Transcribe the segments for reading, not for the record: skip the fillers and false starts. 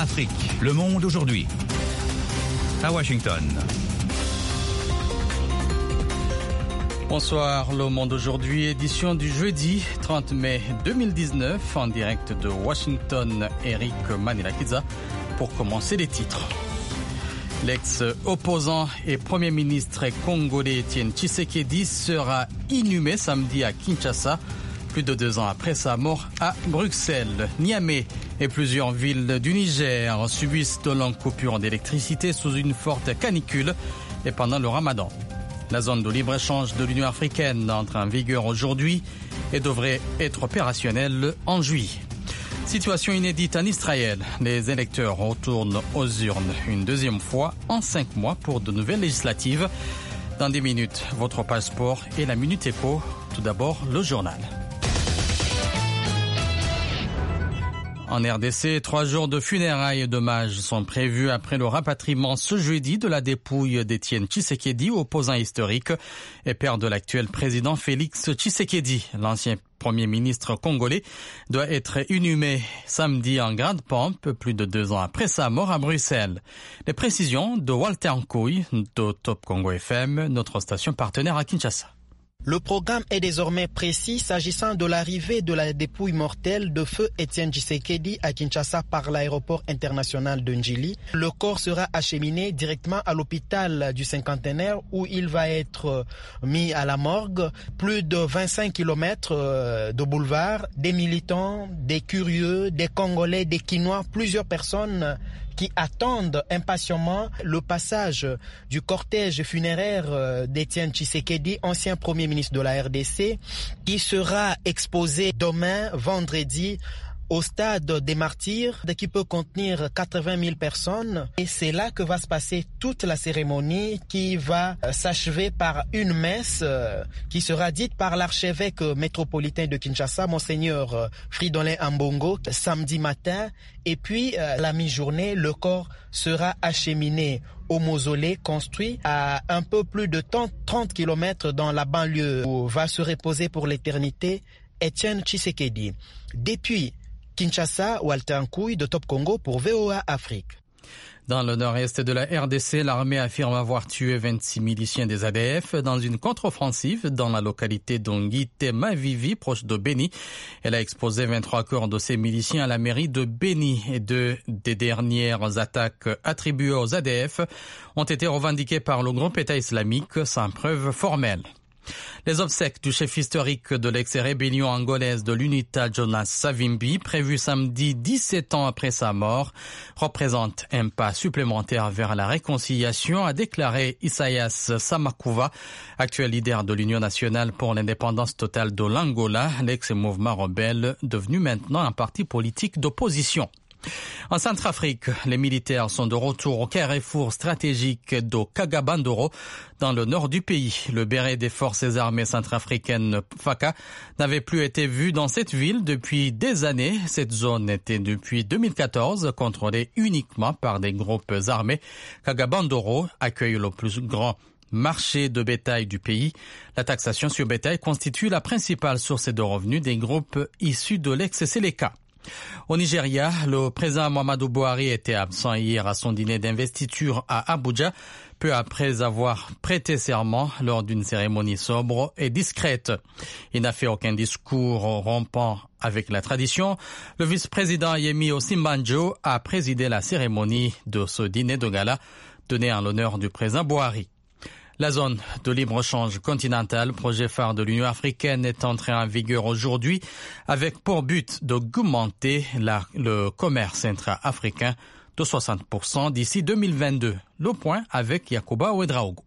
Afrique. Le monde aujourd'hui. À Washington. Bonsoir, Le Monde aujourd'hui, édition du jeudi 30 mai 2019, en direct de Washington, Eric Manilakiza, pour commencer les titres. L'ex-opposant et Premier ministre congolais Étienne Tshisekedi sera inhumé samedi à Kinshasa, plus de 2 ans après sa mort à Bruxelles. Niamey et plusieurs villes du Niger subissent de longues coupures d'électricité sous une forte canicule et pendant le Ramadan. La zone de libre-échange de l'Union africaine entre en vigueur aujourd'hui et devrait être opérationnelle en juillet. Situation inédite en Israël. Les électeurs retournent aux urnes une deuxième fois en 5 mois pour de nouvelles législatives. Dans 10 minutes, votre page sport et la Minute Éco. Tout d'abord, le journal. En RDC, 3 jours de funérailles et d'hommages sont prévus après le rapatriement ce jeudi de la dépouille d'Étienne Tshisekedi, opposant historique et père de l'actuel président Félix Tshisekedi. L'ancien Premier ministre congolais doit être inhumé samedi en grande pompe, plus de 2 ans après sa mort à Bruxelles. Les précisions de Walter Nkouy de Top Congo FM, notre station partenaire à Kinshasa. Le programme est désormais précis s'agissant de l'arrivée de la dépouille mortelle de feu Étienne Tshisekedi à Kinshasa par l'aéroport international de Njili. Le corps sera acheminé directement à l'hôpital du Cinquantenaire où il va être mis à la morgue. Plus de 25 km de boulevard, des militants, des curieux, des Congolais, des Quinois, plusieurs personnes qui attendent impatiemment le passage du cortège funéraire d'Étienne Tshisekedi, ancien Premier ministre de la RDC, qui sera exposé demain, vendredi, au stade des Martyrs, qui peut contenir 80 000 personnes. Et c'est là que va se passer toute la cérémonie qui va s'achever par une messe qui sera dite par l'archevêque métropolitain de Kinshasa, Monseigneur Fridolin Ambongo, samedi matin. Et puis, la mi-journée, le corps sera acheminé au mausolée construit à un peu plus de 30 km dans la banlieue où va se reposer pour l'éternité Étienne Tshisekedi. Depuis Kinshasa, Walter Nkouy de Top Congo pour VOA Afrique. Dans le nord-est de la RDC, l'armée affirme avoir tué 26 miliciens des ADF dans une contre-offensive dans la localité d'Ongité-Mavivi, proche de Béni. Elle a exposé 23 corps de ces miliciens à la mairie de Béni et des dernières attaques attribuées aux ADF ont été revendiquées par le groupe État islamique sans preuve formelle. Les obsèques du chef historique de l'ex-rébellion angolaise de l'UNITA, Jonas Savimbi, prévu samedi 17 ans après sa mort, représentent un pas supplémentaire vers la réconciliation, a déclaré Isaias Samakuva, actuel leader de l'Union nationale pour l'indépendance totale de l'Angola, l'ex-mouvement rebelle devenu maintenant un parti politique d'opposition. En Centrafrique, les militaires sont de retour au carrefour stratégique de Kagabandoro, dans le nord du pays. Le béret des forces armées centrafricaines FACA n'avait plus été vu dans cette ville depuis des années. Cette zone était depuis 2014 contrôlée uniquement par des groupes armés. Kagabandoro accueille le plus grand marché de bétail du pays. La taxation sur bétail constitue la principale source de revenus des groupes issus de l'ex-Seleka. Au Nigeria, le président Muhammadu Buhari était absent hier à son dîner d'investiture à Abuja, peu après avoir prêté serment lors d'une cérémonie sobre et discrète. Il n'a fait aucun discours rompant avec la tradition. Le vice-président Yemi Osinbajo a présidé la cérémonie de ce dîner de gala donné en l'honneur du président Buhari. La zone de libre-échange continentale, projet phare de l'Union africaine, est entrée en vigueur aujourd'hui avec pour but d'augmenter le commerce intra-africain de 60% d'ici 2022. Le point avec Yacouba Ouedraogo.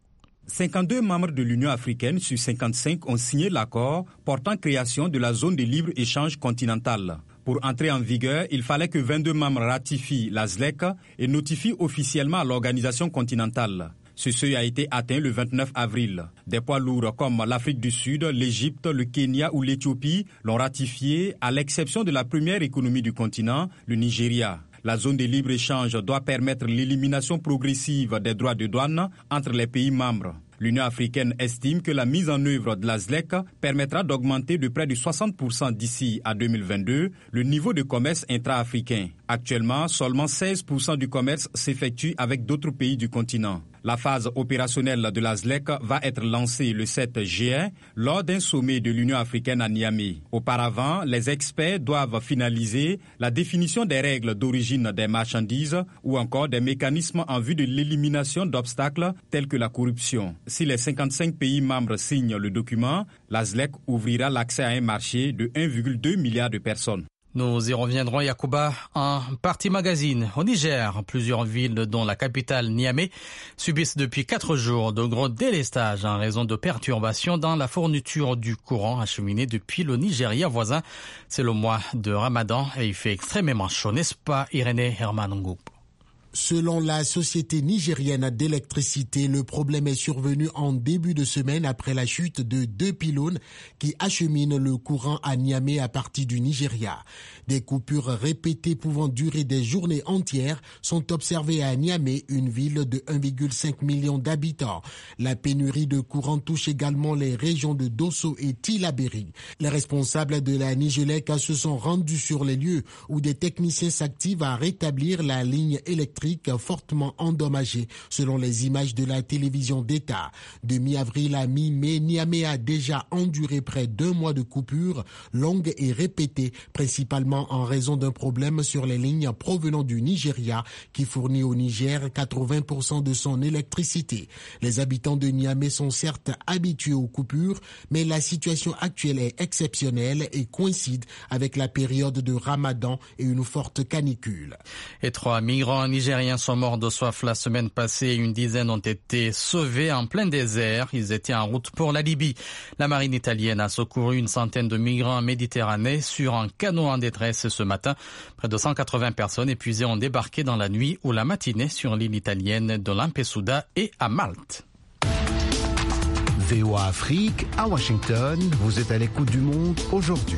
52 membres de l'Union africaine sur 55 ont signé l'accord portant création de la zone de libre-échange continentale. Pour entrer en vigueur, il fallait que 22 membres ratifient la ZLEC et notifient officiellement à l'organisation continentale. Ce seuil a été atteint le 29 avril. Des poids lourds comme l'Afrique du Sud, l'Égypte, le Kenya ou l'Éthiopie l'ont ratifié, à l'exception de la première économie du continent, le Nigeria. La zone de libre-échange doit permettre l'élimination progressive des droits de douane entre les pays membres. L'Union africaine estime que la mise en œuvre de la ZLEC permettra d'augmenter de près de 60% d'ici à 2022 le niveau de commerce intra-africain. Actuellement, seulement 16% du commerce s'effectue avec d'autres pays du continent. La phase opérationnelle de la ZLEC va être lancée le 7 juin lors d'un sommet de l'Union africaine à Niamey. Auparavant, les experts doivent finaliser la définition des règles d'origine des marchandises ou encore des mécanismes en vue de l'élimination d'obstacles tels que la corruption. Si les 55 pays membres signent le document, la ZLEC ouvrira l'accès à un marché de 1,2 milliard de personnes. Nous y reviendrons, Yacouba, en partie magazine. Au Niger, plusieurs villes, dont la capitale Niamey, subissent depuis 4 jours de gros délestages en raison de perturbations dans la fourniture du courant acheminé depuis le Nigeria voisin. C'est le mois de Ramadan et il fait extrêmement chaud, n'est-ce pas, Irénée Hermanongou? Selon la Société nigérienne d'électricité, le problème est survenu en début de semaine après la chute de 2 pylônes qui acheminent le courant à Niamey à partir du Nigeria. Des coupures répétées pouvant durer des journées entières sont observées à Niamey, une ville de 1,5 million d'habitants. La pénurie de courant touche également les régions de Dosso et Tillabéri. Les responsables de la Nigelec se sont rendus sur les lieux où des techniciens s'activent à rétablir la ligne électrique fortement endommagée, selon les images de la télévision d'État. De mi-avril à mi-mai, Niamey a déjà enduré près d'1 mois de coupures longues et répétées, principalement en raison d'un problème sur les lignes provenant du Nigeria, qui fournit au Niger 80% de son électricité. Les habitants de Niamey sont certes habitués aux coupures, mais la situation actuelle est exceptionnelle et coïncide avec la période de Ramadan et une forte canicule. Et 3 migrants nigériens sont morts de soif la semaine passée. Une dizaine ont été sauvés en plein désert. Ils étaient en route pour la Libye. La marine italienne a secouru une centaine de migrants en Méditerranée sur un canot en détresse ce matin. Près de 180 personnes épuisées ont débarqué dans la nuit ou la matinée sur l'île italienne de Lampedusa et à Malte. VOA Afrique, à Washington, vous êtes à l'écoute du monde aujourd'hui.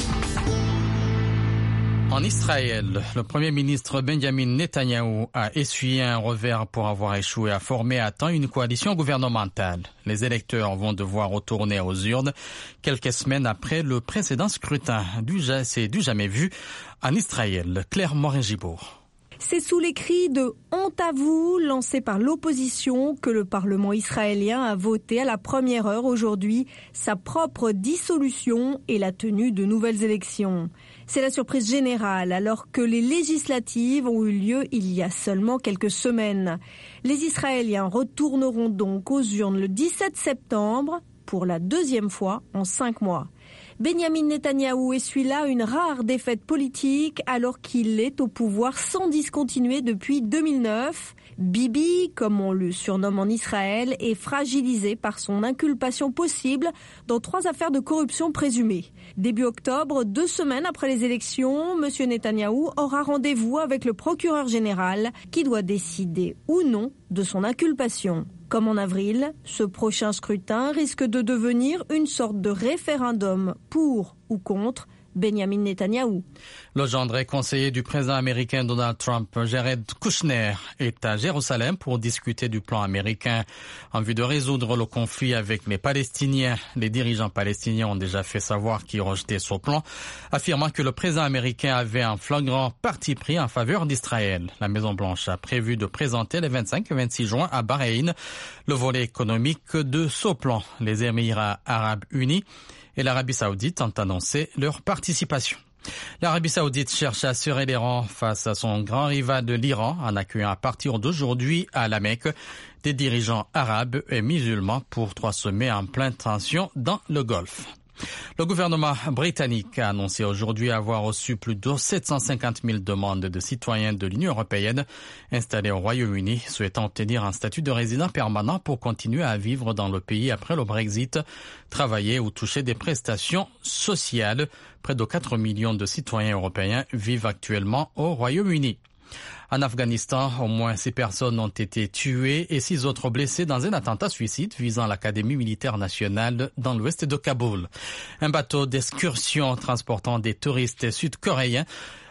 En Israël, le Premier ministre Benjamin Netanyahou a essuyé un revers pour avoir échoué à former à temps une coalition gouvernementale. Les électeurs vont devoir retourner aux urnes quelques semaines après le précédent scrutin. C'est du jamais vu en Israël. Claire Morin-Gibour. C'est sous les cris de « honte à vous » lancés par l'opposition que le Parlement israélien a voté à la première heure aujourd'hui sa propre dissolution et la tenue de nouvelles élections. C'est la surprise générale alors que les législatives ont eu lieu il y a seulement quelques semaines. Les Israéliens retourneront donc aux urnes le 17 septembre pour la 2e fois en 5 mois. Benjamin Netanyahou essuie là une rare défaite politique alors qu'il est au pouvoir sans discontinuer depuis 2009. Bibi, comme on le surnomme en Israël, est fragilisé par son inculpation possible dans 3 affaires de corruption présumées. Début octobre, 2 semaines après les élections, M. Netanyahou aura rendez-vous avec le procureur général qui doit décider ou non de son inculpation. Comme en avril, ce prochain scrutin risque de devenir une sorte de référendum pour ou contre Benjamin Netanyahou. Le gendre et conseiller du président américain Donald Trump, Jared Kushner, est à Jérusalem pour discuter du plan américain en vue de résoudre le conflit avec les Palestiniens. Les dirigeants palestiniens ont déjà fait savoir qu'ils rejetaient ce plan, affirmant que le président américain avait un flagrant parti pris en faveur d'Israël. La Maison-Blanche a prévu de présenter les 25 et 26 juin à Bahreïn le volet économique de ce plan. Les Émirats arabes unis et l'Arabie saoudite ont annoncé leur participation. L'Arabie saoudite cherche à serrer les rangs face à son grand rival de l'Iran en accueillant à partir d'aujourd'hui à la Mecque des dirigeants arabes et musulmans pour 3 sommets en pleine tension dans le Golfe. Le gouvernement britannique a annoncé aujourd'hui avoir reçu plus de 750 000 demandes de citoyens de l'Union européenne installés au Royaume-Uni souhaitant obtenir un statut de résident permanent pour continuer à vivre dans le pays après le Brexit, travailler ou toucher des prestations sociales. Près de 4 millions de citoyens européens vivent actuellement au Royaume-Uni. En Afghanistan, au moins 6 personnes ont été tuées et 6 autres blessées dans un attentat suicide visant l'Académie militaire nationale dans l'ouest de Kaboul. Un bateau d'excursion transportant des touristes sud-coréens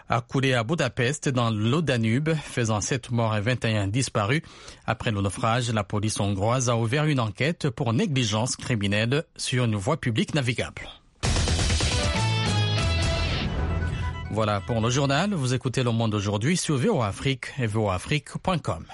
a coulé à Budapest dans l'eau Danube, faisant 7 morts et 21 disparus. Après le naufrage, la police hongroise a ouvert une enquête pour négligence criminelle sur une voie publique navigable. Voilà pour le journal. Vous écoutez Le Monde aujourd'hui sur VOA Afrique et voaafrique.com.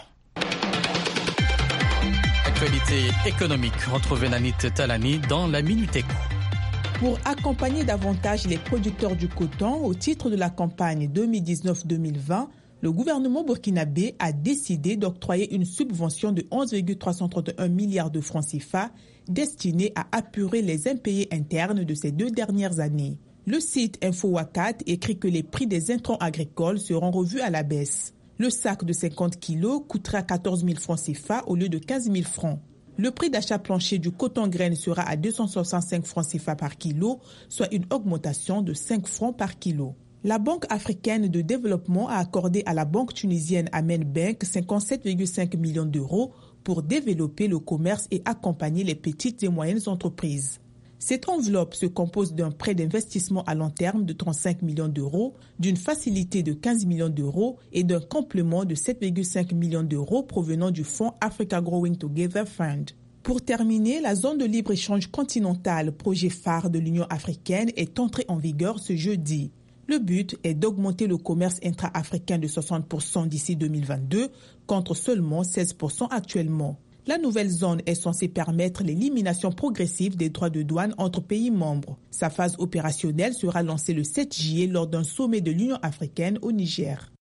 Actualité économique. Retrouvez Nanit Talani dans la Minute Éco. Pour accompagner davantage les producteurs du coton au titre de la campagne 2019-2020, le gouvernement burkinabé a décidé d'octroyer une subvention de 11,331 milliards de francs CFA destinée à apurer les impayés internes de ces 2 dernières années. Le site InfoWakat écrit que les prix des intrants agricoles seront revus à la baisse. Le sac de 50 kilos coûtera 14 000 francs CFA au lieu de 15 000 francs. Le prix d'achat plancher du coton graine sera à 265 francs CFA par kilo, soit une augmentation de 5 francs par kilo. La Banque africaine de développement a accordé à la banque tunisienne Amen Bank 57,5 millions d'euros pour développer le commerce et accompagner les petites et moyennes entreprises. Cette enveloppe se compose d'un prêt d'investissement à long terme de 35 millions d'euros, d'une facilité de 15 millions d'euros et d'un complément de 7,5 millions d'euros provenant du fonds Africa Growing Together Fund. Pour terminer, la zone de libre-échange continentale, projet phare de l'Union africaine, est entrée en vigueur ce jeudi. Le but est d'augmenter le commerce intra-africain de 60% d'ici 2022, contre seulement 16% actuellement. La nouvelle zone est censée permettre l'élimination progressive des droits de douane entre pays membres. Sa phase opérationnelle sera lancée le 7 juillet lors d'un sommet de l'Union africaine au Niger.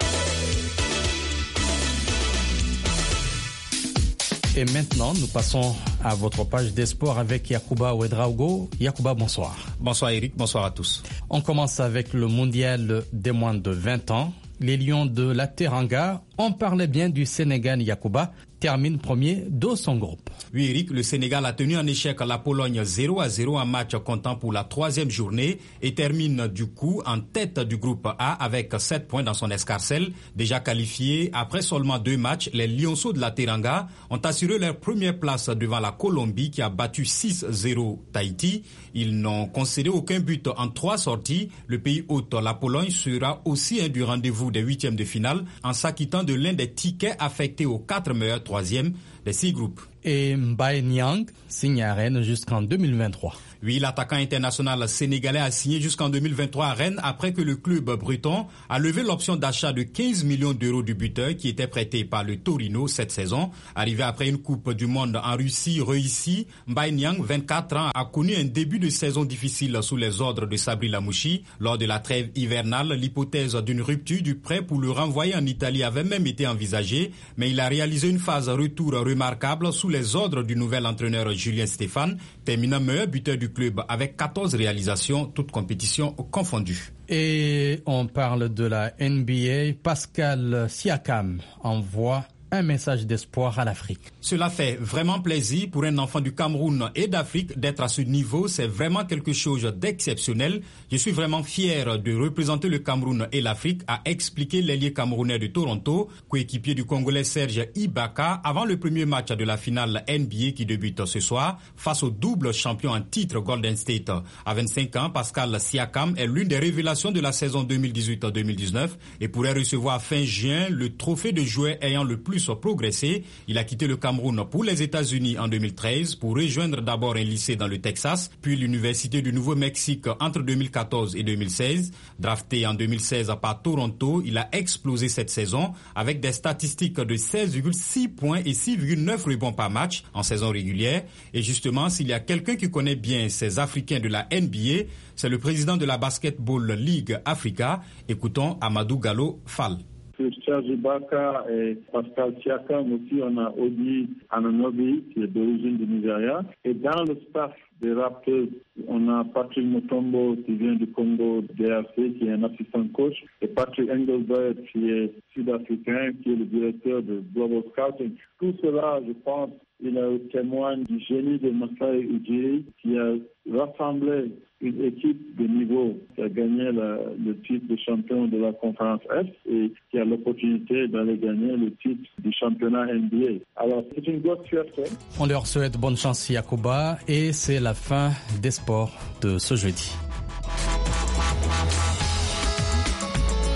Et maintenant, nous passons à votre page des sports avec Yacouba Ouedraogo. Yacouba, bonsoir. Bonsoir Eric, bonsoir à tous. On commence avec le mondial des moins de 20 ans. Les Lions de la Teranga, on parlait bien du Sénégal, Yacouba, termine premier de son groupe. Oui Eric, le Sénégal a tenu en échec la Pologne 0-0 en match comptant pour la 3e journée et termine du coup en tête du groupe A avec 7 points dans son escarcelle. Déjà qualifiés après seulement 2 matchs, les Lionceaux de la Teranga ont assuré leur première place devant la Colombie qui a battu 6-0 Tahiti. Ils n'ont concédé aucun but en 3 sorties. Le pays hôte, la Pologne, sera aussi un du rendez-vous des 8e de finale en s'acquittant de l'un des tickets affectés aux 4 meilleurs 3e des 6 groupes. Et Mbaye Niang signe à Rennes jusqu'en 2023. Oui, l'attaquant international sénégalais a signé jusqu'en 2023 à Rennes après que le club breton a levé l'option d'achat de 15 millions d'euros du buteur qui était prêté par le Torino cette saison. Arrivé après une Coupe du Monde en Russie réussie, Mbaye Niang, 24 ans, a connu un début de saison difficile sous les ordres de Sabri Lamouchi. Lors de la trêve hivernale, l'hypothèse d'une rupture du prêt pour le renvoyer en Italie avait même été envisagée, mais il a réalisé une phase retour remarquable sous les ordres du nouvel entraîneur Julien Stéphane, terminant meilleur buteur du club avec 14 réalisations, toutes compétitions confondues. Et on parle de la NBA. Pascal Siakam envoie un message d'espoir à l'Afrique. Cela fait vraiment plaisir pour un enfant du Cameroun et d'Afrique d'être à ce niveau. C'est vraiment quelque chose d'exceptionnel. Je suis vraiment fier de représenter le Cameroun et l'Afrique, a expliqué l'ailier camerounais de Toronto, coéquipier du Congolais Serge Ibaka, avant le premier match de la finale NBA qui débute ce soir face au double champion en titre Golden State. À 25 ans, Pascal Siakam est l'une des révélations de la saison 2018-2019 et pourrait recevoir fin juin le trophée de joueur ayant le plus progressé. Il a quitté le Cameroun pour les États-Unis en 2013 pour rejoindre d'abord un lycée dans le Texas, puis l'Université du Nouveau-Mexique entre 2014 et 2016. Drafté en 2016 par Toronto, il a explosé cette saison avec des statistiques de 16,6 points et 6,9 rebonds par match en saison régulière. Et justement, s'il y a quelqu'un qui connaît bien ces Africains de la NBA, c'est le président de la Basketball League Africa. Écoutons Amadou Gallo Fall. Sur Serge Ibaka et Pascal Siakam aussi, on a Odi Ananobi, qui est d'origine du Nigeria. Et dans le staff des Raptors, on a Patrick Mutombo, qui vient du Congo DRC, qui est un assistant coach, et Patrick Engelbert, qui est sud-africain, qui est le directeur de Global Scouting. Tout cela, je pense, il témoigne du génie de Masai Ujiri, qui a rassemblé une équipe de niveau qui a gagné le titre de champion de la conférence Est et qui a l'opportunité d'aller gagner le titre du championnat NBA. Alors, c'est une grosse fierté. On leur souhaite bonne chance, Yacouba, et c'est la fin des sports de ce jeudi.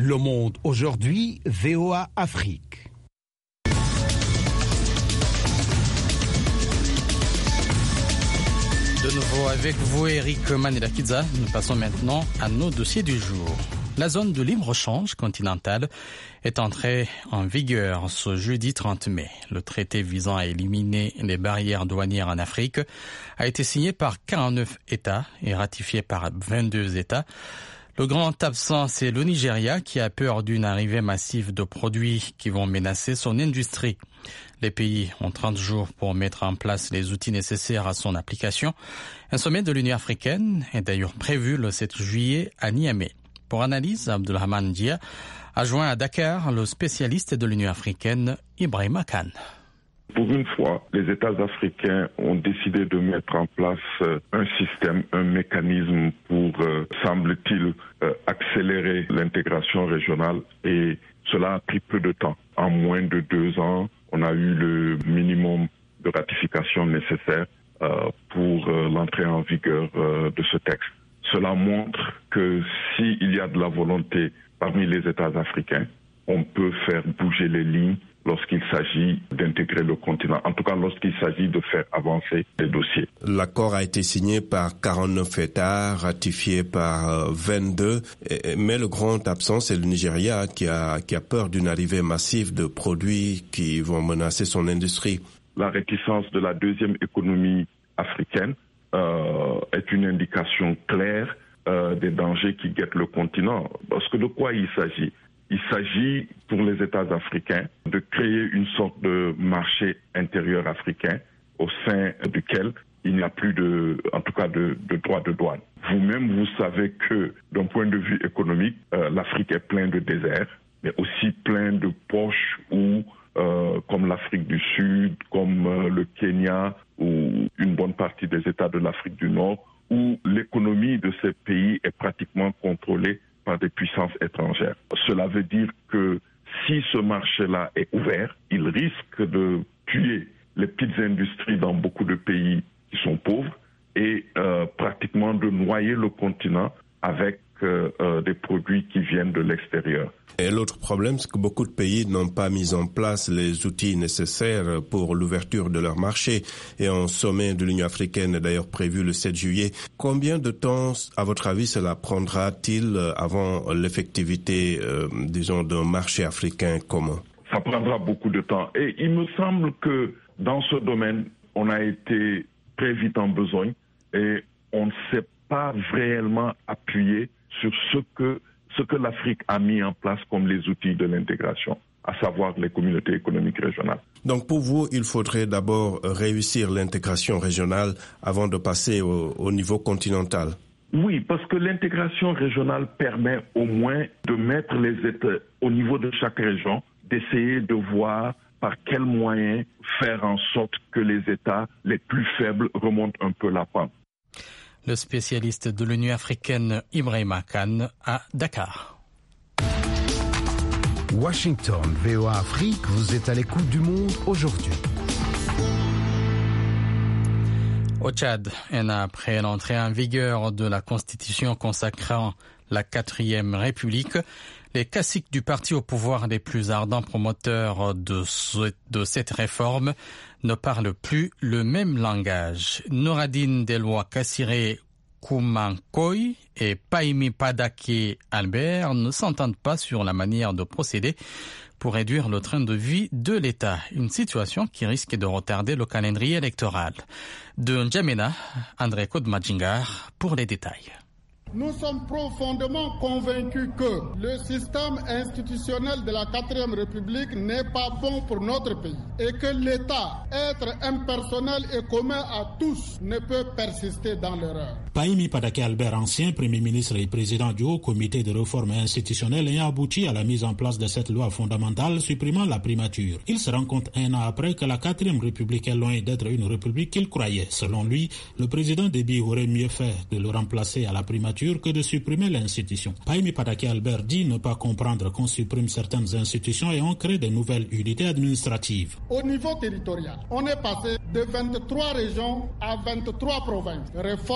Le Monde aujourd'hui, VOA Afrique. De nouveau avec vous, Eric Manilakidza. Nous passons maintenant à nos dossiers du jour. La zone de libre-échange continentale est entrée en vigueur ce jeudi 30 mai. Le traité visant à éliminer les barrières douanières en Afrique a été signé par 49 États et ratifié par 22 États. Le grand absent, c'est le Nigeria qui a peur d'une arrivée massive de produits qui vont menacer son industrie. Les pays ont 30 jours pour mettre en place les outils nécessaires à son application. Un sommet de l'Union africaine est d'ailleurs prévu le 7 juillet à Niamey. Pour analyse, Abdulrahman Dia a joint à Dakar le spécialiste de l'Union africaine, Ibrahima Khan. Pour une fois, les États africains ont décidé de mettre en place un système, un mécanisme pour, semble-t-il, accélérer l'intégration régionale et cela a pris peu de temps. En moins de 2 ans, on a eu le minimum de ratification nécessaire pour l'entrée en vigueur de ce texte. Cela montre que s'il y a de la volonté parmi les États africains, on peut faire bouger les lignes lorsqu'il s'agit d'intégrer le continent, en tout cas lorsqu'il s'agit de faire avancer les dossiers. L'accord a été signé par 49 États, ratifié par 22, mais le grand absent, c'est le Nigeria qui a peur d'une arrivée massive de produits qui vont menacer son industrie. La réticence de la deuxième économie africaine est une indication claire des dangers qui guettent le continent. Parce que de quoi il s'agit ? Il s'agit pour les États africains de créer une sorte de marché intérieur africain au sein duquel il n'y a plus de droits de douane. Vous-même, vous savez que d'un point de vue économique, l'Afrique est pleine de déserts, mais aussi plein de poches où, comme l'Afrique du Sud, comme le Kenya ou une bonne partie des États de l'Afrique du Nord, où l'économie de ces pays est pratiquement contrôlée par des puissances étrangères. Cela veut dire que si ce marché-là est ouvert, il risque de tuer les petites industries dans beaucoup de pays qui sont pauvres et pratiquement de noyer le continent avec des produits qui viennent de l'extérieur. Et l'autre problème, c'est que beaucoup de pays n'ont pas mis en place les outils nécessaires pour l'ouverture de leur marché. Et un sommet de l'Union africaine est d'ailleurs prévu le 7 juillet. Combien de temps, à votre avis, cela prendra-t-il avant l'effectivité, d'un marché africain commun ? Ça prendra beaucoup de temps. Et il me semble que dans ce domaine, on a été très vite en besogne et on ne s'est pas réellement appuyé sur ce que l'Afrique a mis en place comme les outils de l'intégration, à savoir les communautés économiques régionales. Donc pour vous, il faudrait d'abord réussir l'intégration régionale avant de passer au niveau continental. Oui, parce que l'intégration régionale permet au moins de mettre les États au niveau de chaque région, d'essayer de voir par quels moyens faire en sorte que les États les plus faibles remontent un peu la pente. Le spécialiste de l'Union africaine Ibrahima Khan à Dakar. Washington, VOA Afrique, vous êtes à l'écoute du monde aujourd'hui. Au Tchad, un an après l'entrée en vigueur de la Constitution consacrant la 4e République, les caciques du parti au pouvoir, les plus ardents promoteurs de cette réforme, ne parlent plus le même langage. Nouradine Delwa Kassiré Koumankoy et Paimi Padake Albert ne s'entendent pas sur la manière de procéder pour réduire le train de vie de l'État. Une situation qui risque de retarder le calendrier électoral. De N'Djamena, André Kodmadjingar pour les détails. Nous sommes profondément convaincus que le système institutionnel de la 4e République n'est pas bon pour notre pays et que l'État, être impersonnel et commun à tous, ne peut persister dans l'erreur. Paimi Padake Albert, ancien Premier ministre et président du Haut Comité de réforme institutionnelle, ayant abouti à la mise en place de cette loi fondamentale supprimant la primature. Il se rend compte un an après que la 4e République est loin d'être une république qu'il croyait. Selon lui, le président Déby aurait mieux fait de le remplacer à la primature que de supprimer l'institution. Paimi Padake Albert dit ne pas comprendre qu'on supprime certaines institutions et on crée de nouvelles unités administratives. Au niveau territorial, on est passé de 23 régions à 23 provinces. Réforme du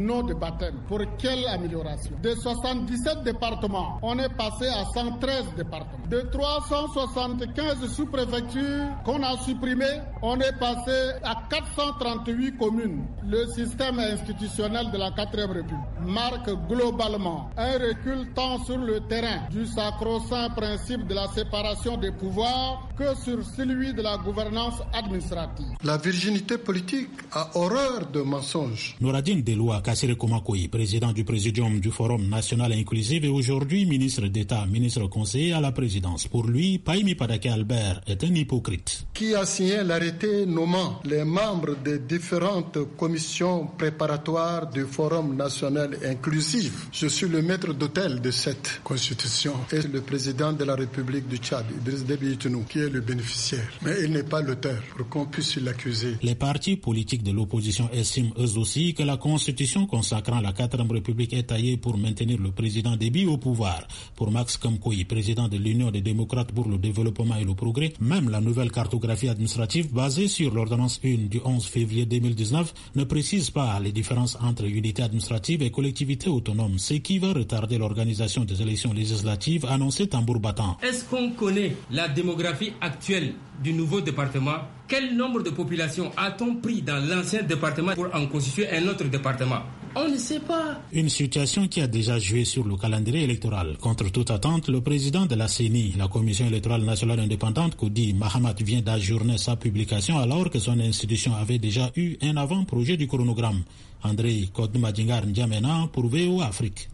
non de baptême. Pour quelle amélioration? De 77 départements, on est passé à 113 départements. De 375 sous-préfectures qu'on a supprimées, on est passé à 438 communes. Le système institutionnel de la 4e République marque globalement un recul tant sur le terrain du sacro-saint principe de la séparation des pouvoirs que sur celui de la gouvernance administrative. La virginité politique a horreur de mensonges. Nouradine Deloua Kassire Komakoui, président du Présidium du Forum national inclusif et aujourd'hui ministre d'État, ministre conseiller à la présidence. Pour lui, Paimi Padake Albert est un hypocrite. Qui a signé l'arrêté nommant les membres des différentes commissions préparatoires du Forum national inclusif? Je suis le maître d'hôtel de cette constitution et le président de la République du Tchad, Idriss Déby Itounou, qui est le bénéficiaire. Mais il n'est pas l'auteur pour qu'on puisse l'accuser. Les partis politiques de l'opposition estiment eux aussi que la constitution consacrant la 4e République est taillée pour maintenir le président Déby au pouvoir. Pour Max Kamkoui, président de l'Union des démocrates pour le développement et le progrès, même la nouvelle cartographie administrative basée sur l'ordonnance 1 du 11 février 2019 ne précise pas les différences entre unités administratives et collectivités autonomes, ce qui va retarder l'organisation des élections législatives annoncées tambour battant. Est-ce qu'on connaît la démographie actuelle du nouveau département? Quel nombre de populations a-t-on pris dans l'ancien département pour en constituer un autre département? On ne sait pas. Une situation qui a déjà joué sur le calendrier électoral. Contre toute attente, le président de la CENI, la Commission électorale nationale indépendante, Koudi Mahamat, vient d'ajourner sa publication alors que son institution avait déjà eu un avant-projet du chronogramme. André Kodmadingar N'Djamena pour VOA Afrique.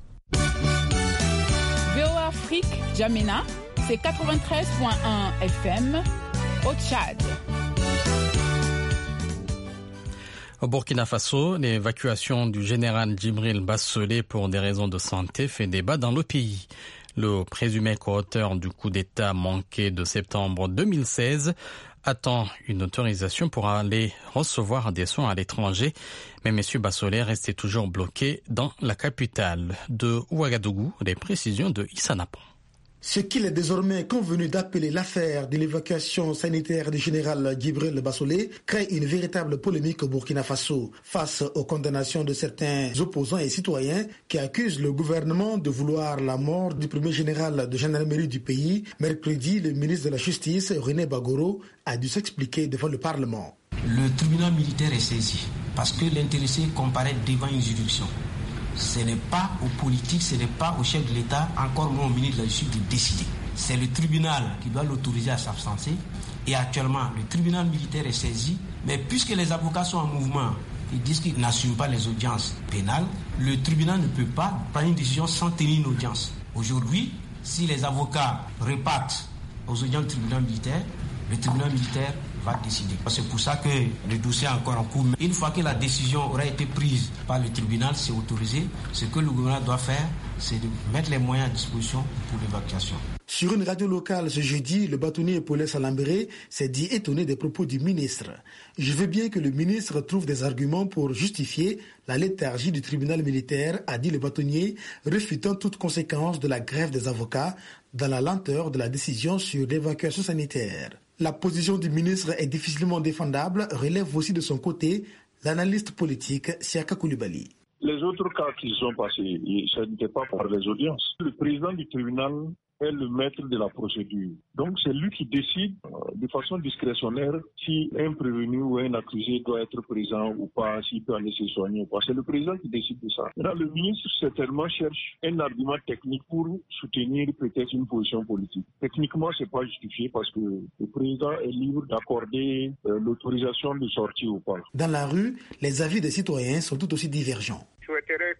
VOA Afrique, N'Djamena, c'est 93.1 FM au Tchad. Au Burkina Faso, l'évacuation du général Djibril Bassolé pour des raisons de santé fait débat dans le pays. Le présumé co-auteur du coup d'État manqué de septembre 2016 attend une autorisation pour aller recevoir des soins à l'étranger. Mais M. Bassolé restait toujours bloqué dans la capitale de Ouagadougou. Les précisions de Issa Napon. Ce qu'il est désormais convenu d'appeler l'affaire de l'évacuation sanitaire du général Djibril Bassolé crée une véritable polémique au Burkina Faso face aux condamnations de certains opposants et citoyens qui accusent le gouvernement de vouloir la mort du premier général de gendarmerie du pays. Mercredi, le ministre de la Justice, René Bagoro, a dû s'expliquer devant le Parlement. Le tribunal militaire est saisi parce que l'intéressé comparaît devant une juridiction. Ce n'est pas aux politiques, ce n'est pas au chef de l'État, encore moins au ministre de la Justice de décider. C'est le tribunal qui doit l'autoriser à s'absenter. Et actuellement, le tribunal militaire est saisi. Mais puisque les avocats sont en mouvement, ils disent qu'ils n'assument pas les audiences pénales, le tribunal ne peut pas prendre une décision sans tenir une audience. Aujourd'hui, si les avocats repartent aux audiences du tribunal militaire, le tribunal militaire va décider. C'est pour ça que le dossier est encore en cours. Une fois que la décision aura été prise par le tribunal, c'est autorisé. Ce que le gouvernement doit faire, c'est de mettre les moyens à disposition pour l'évacuation. Sur une radio locale ce jeudi, le bâtonnier Paulin Salambéré s'est dit étonné des propos du ministre. Je veux bien que le ministre trouve des arguments pour justifier la léthargie du tribunal militaire, a dit le bâtonnier, refutant toute conséquence de la grève des avocats dans la lenteur de la décision sur l'évacuation sanitaire. La position du ministre est difficilement défendable, relève aussi de son côté l'analyste politique Siaka Koulibaly. Les autres cas qui sont passés, ça n'était pas par les audiences. Le président du tribunal est le maître de la procédure. Donc c'est lui qui décide de façon discrétionnaire si un prévenu ou un accusé doit être présent ou pas, s'il peut aller se soigner ou pas. C'est le président qui décide de ça. Là, le ministre certainement cherche un argument technique pour soutenir peut-être une position politique. Techniquement, c'est pas justifié parce que le président est libre d'accorder l'autorisation de sortir ou pas. Dans la rue, les avis des citoyens sont tout aussi divergents. Je souhaiterais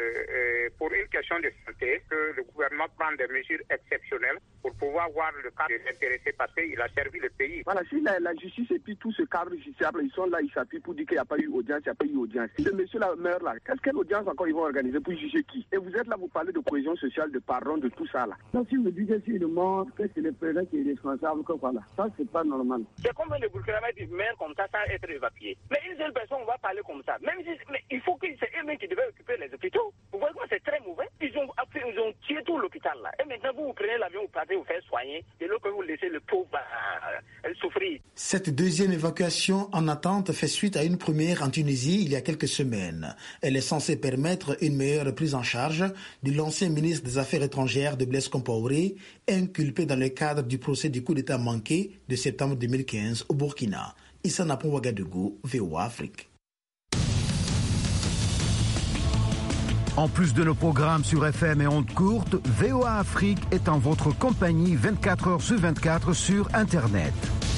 que, pour une question de santé, que le gouvernement prenne des mesures exceptionnelles pour pouvoir voir le cas de l'intéressé parce qu'il a servi le pays. Voilà, si la justice et puis tout ce cadre justiciable, ils sont là, ils s'appuient pour dire qu'il n'y a pas eu audience, il n'y a pas eu audience. Si le monsieur là meurt là, quelle audience encore ils vont organiser pour juger qui? Et vous êtes là, vous parlez de cohésion sociale, de pardon, de tout ça là. Donc si vous dites que s'il est mort, que c'est le président qui est responsable, que voilà, ça c'est pas normal. C'est comme le Burkina Faso meurt comme ça sans être évacué. Mais une seule personne, on va parler comme ça. Même si, mais il faut que c'est eux-mêmes qui devaient occuper les hôpitaux. Vous voyez comment c'est c'est très mauvais. Ils ont tué tout l'hôpital là. Et maintenant, vous prenez l'avion, vous partez vous faire soigner, et l'autre vous laissez le pauvre souffrir. Cette deuxième évacuation en attente fait suite à une première en Tunisie il y a quelques semaines. Elle est censée permettre une meilleure prise en charge de l'ancien ministre des Affaires étrangères de Blaise Compaoré, inculpé dans le cadre du procès du coup d'État manqué de septembre 2015 au Burkina. Issa Napon Ouagadougou, VOA Afrique. En plus de nos programmes sur FM et ondes courtes, VOA Afrique est en votre compagnie 24 heures sur 24 sur Internet.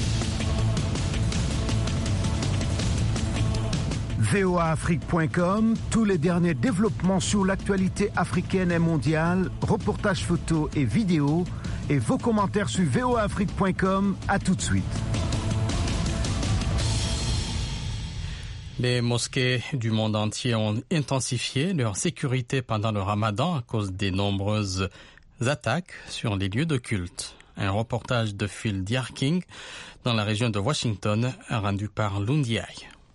voaafrique.com, tous les derniers développements sur l'actualité africaine et mondiale, reportages photos et vidéos, et vos commentaires sur voaafrique.com. À tout de suite. Les mosquées du monde entier ont intensifié leur sécurité pendant le Ramadan à cause des nombreuses attaques sur les lieux de culte. Un reportage de Phil Dierking dans la région de Washington, rendu par Lundiaï.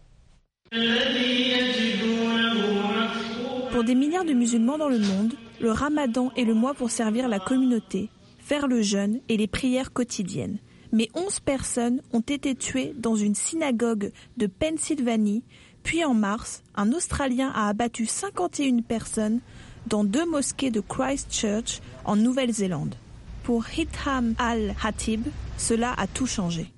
Pour des milliards de musulmans dans le monde, le Ramadan est le mois pour servir la communauté, faire le jeûne et les prières quotidiennes. Mais 11 personnes ont été tuées dans une synagogue de Pennsylvanie. Puis en mars, un Australien a abattu 51 personnes dans 2 mosquées de Christchurch en Nouvelle-Zélande. Pour Hitham Al-Hatib, cela a tout changé.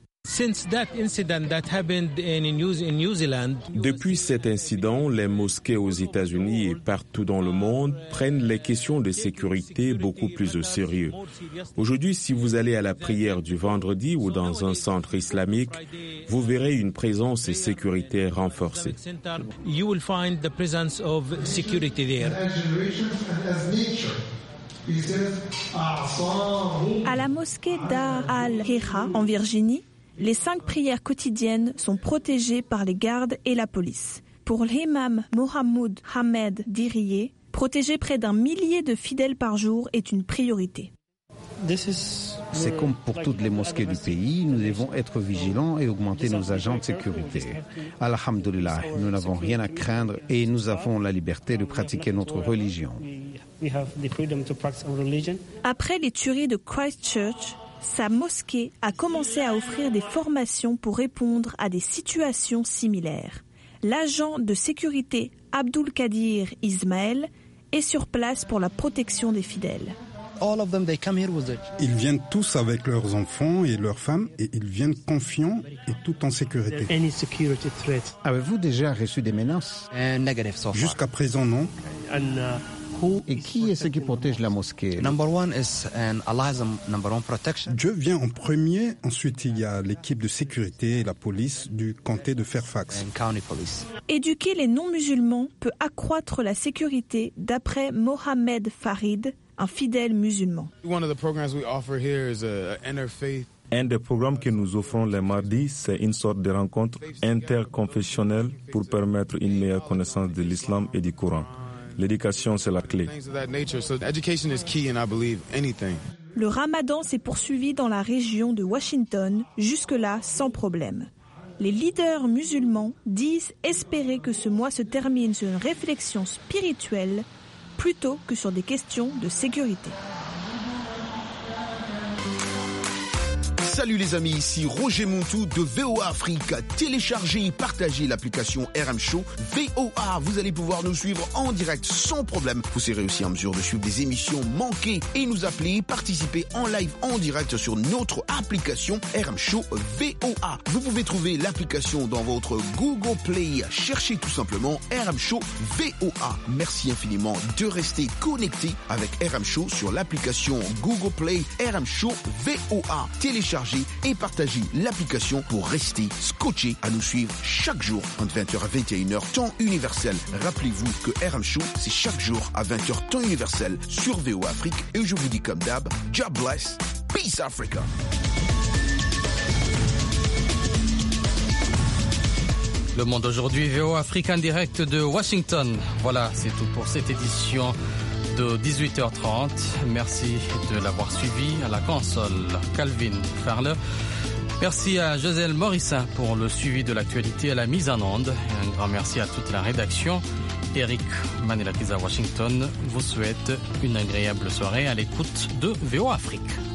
Depuis cet incident, les mosquées aux États-Unis et partout dans le monde prennent les questions de sécurité beaucoup plus au sérieux. Aujourd'hui, si vous allez à la prière du vendredi ou dans un centre islamique, vous verrez une présence et sécurité renforcée. À la mosquée Dar al-Hira en Virginie, les 5 prières quotidiennes sont protégées par les gardes et la police. Pour l'imam Mohamed Hamed Diriye, protéger près d'1 millier de fidèles par jour est une priorité. C'est comme pour toutes les mosquées du pays, nous devons être vigilants et augmenter nos agents de sécurité. Alhamdulillah, nous n'avons rien à craindre et nous avons la liberté de pratiquer notre religion. Après les tueries de Christchurch, sa mosquée a commencé à offrir des formations pour répondre à des situations similaires. L'agent de sécurité Abdul Kadir Ismaël est sur place pour la protection des fidèles. Ils viennent tous avec leurs enfants et leurs femmes et ils viennent confiants et tout en sécurité. Avez-vous déjà reçu des menaces? Jusqu'à présent, non. Et qui est ce qui protège la mosquée? Dieu vient en premier, ensuite il y a l'équipe de sécurité et la police du comté de Fairfax. Éduquer les non-musulmans peut accroître la sécurité d'après Mohamed Farid, un fidèle musulman. Un des programmes que nous offrons les mardis, c'est une sorte de rencontre interconfessionnelle pour permettre une meilleure connaissance de l'islam et du Coran. L'éducation, c'est la clé. Le Ramadan s'est poursuivi dans la région de Washington, jusque-là sans problème. Les leaders musulmans disent espérer que ce mois se termine sur une réflexion spirituelle plutôt que sur des questions de sécurité. Salut les amis, ici Roger Montou de VOA Afrique. Téléchargez et partagez l'application RM Show VOA. Vous allez pouvoir nous suivre en direct sans problème. Vous serez aussi en mesure de suivre des émissions manquées et nous appeler, participer en live en direct sur notre application RM Show VOA. Vous pouvez trouver l'application dans votre Google Play. Cherchez tout simplement RM Show VOA. Merci infiniment de rester connecté avec RM Show sur l'application Google Play RM Show VOA. Téléchargez et partagez l'application pour rester scotché à nous suivre chaque jour entre 20h à 21h temps universel. Rappelez-vous que RM Show, c'est chaque jour à 20h temps universel sur VOA Afrique. Et je vous dis comme d'hab, God bless, peace Africa. Le Monde aujourd'hui, VOA Afrique en direct de Washington. Voilà, c'est tout pour cette édition de 18h30. Merci de l'avoir suivi. À la console, Calvin Farle. Merci à Joselle Morissin pour le suivi de l'actualité à la mise en onde. Et un grand merci à toute la rédaction. Eric Manelakiza Washington vous souhaite une agréable soirée à l'écoute de VOA Afrique.